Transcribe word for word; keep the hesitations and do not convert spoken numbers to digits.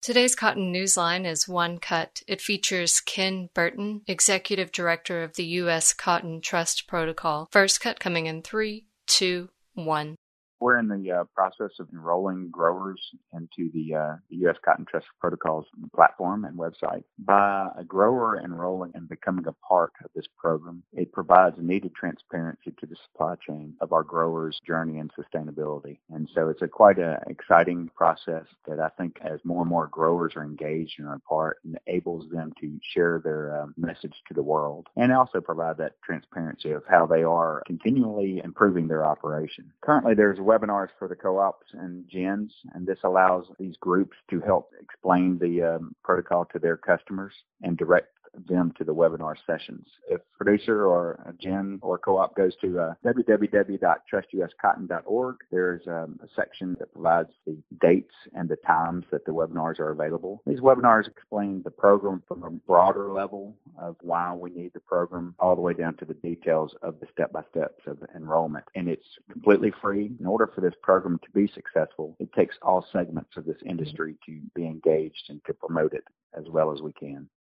Today's Cotton Newsline is One Cut. It features Ken Burton, Executive Director of the U S Cotton Trust Protocol. First cut coming in three, two, one. We're in the uh, process of enrolling growers into the, uh, the U S Cotton Trust Protocols platform and website. By a grower enrolling and becoming a part of this program, it provides needed transparency to the supply chain of our growers' journey and sustainability. And so it's a quite an exciting process that I think as more and more growers are engaged and are a part, enables them to share their um, message to the world and also provide that transparency of how they are continually improving their operation. Currently, there's webinars for the co-ops and gens, and this allows these groups to help explain the um, protocol to their customers and direct them to the webinar sessions. If a producer or a gen or co-op goes to uh, w w w dot trust u s cotton dot org, there's um, a section that provides the dates and the times that the webinars are available. These webinars explain the program from a broader level of why we need the program all the way down to the details of the step-by-steps of enrollment. And it's completely free. In order for this program to be successful, it takes all segments of this industry to be engaged and to promote it as well as we can.